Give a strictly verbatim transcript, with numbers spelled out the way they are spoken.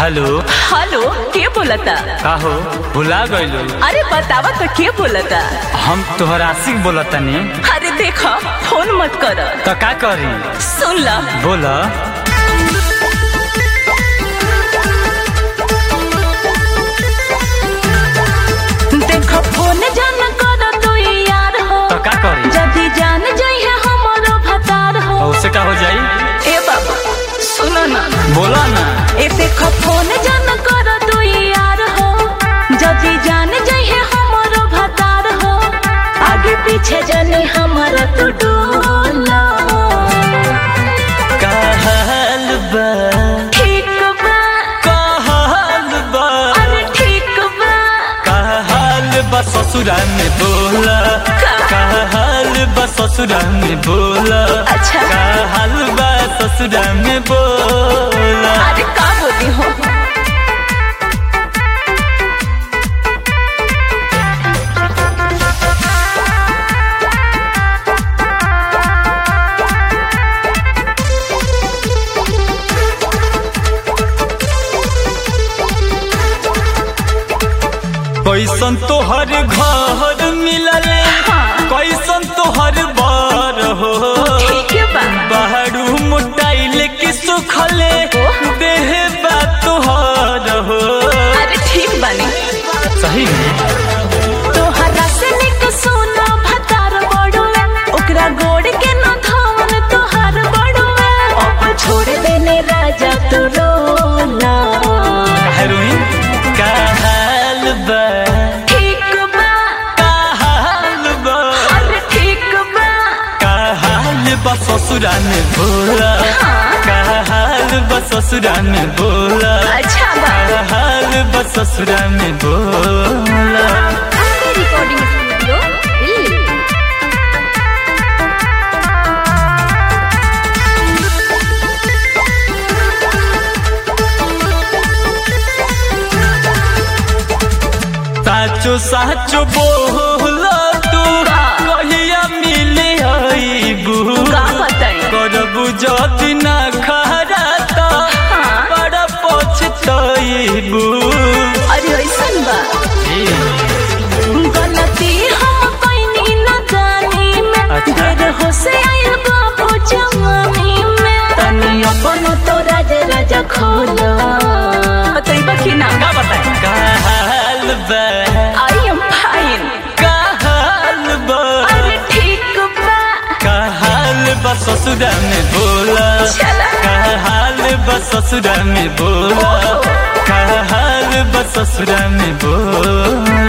Hello hello के बोलता? का हो भुला गइलो? अरे बतावा तो के बोलता? हम तोहर आशिक बोलतानी। अरे देखा फोन मत कर। तो का करी? सुन ला बोला। देखो फोन जान कर तू यार हो। तो का करी? जदी जान जाई है हमारो भतार हो। तो उससे का हो जाई? ए बाबा सुनो ना। बोला ना। ए देखो फोन जान कर तू यार हो। जदी जान जाई है हमारो भतार हो। आगे पीछे जाने हमारा तू डोला। का हाल बा? ठीक बा। का हाल बा? अरे ठीक बा। का हाल बा ससुरा में बोला। का? का हाल बा ससुरा में बोला। अच्छा। का हाल बा ससुरा में बोला। अरे का बोली हो? कैसन तोहर घर मिलल, कैसन तोहर बार हो। ठीक बा। बाहरू मोटाइल की सुखले देह बा तोहर हो। अरे ठीक बानी। सही में तोहरा से निक सोना भतार बड़ुआ। ओकरा गोड़ के न धावन तोहार बड़ुआ। अब छोड़ देने राजा तू रोना। हेरोइन का हाल बा? ठीक बा। का हाल बा? अरे ठीक बा। का हाल बा ससुरा में बोला। का हाल बा ससुरा में बोला। अच्छा बा। का हाल बा ससुरा में बोला। Recording studio Delhi. साचो साचो बोला तू कहिया मिले आईबू। का बताई? करबू जदी ना खरा त बड़ा पछताईबू। अरे ऐसन बा। गलती हम कइनी न जानी में। अच्छा। देर हो से आइल बाबू जवानी में। तनी अपन तो राज राजा खोलो। बताइबा कि ना? का बताई? का हाल बा? I am fine. का हाल बा? अरे ठीक बा। का हाल बा ससुरा में बोला। चला। का हाल बा ससुरा में बोला। का हाल बा ससुरा में बोला।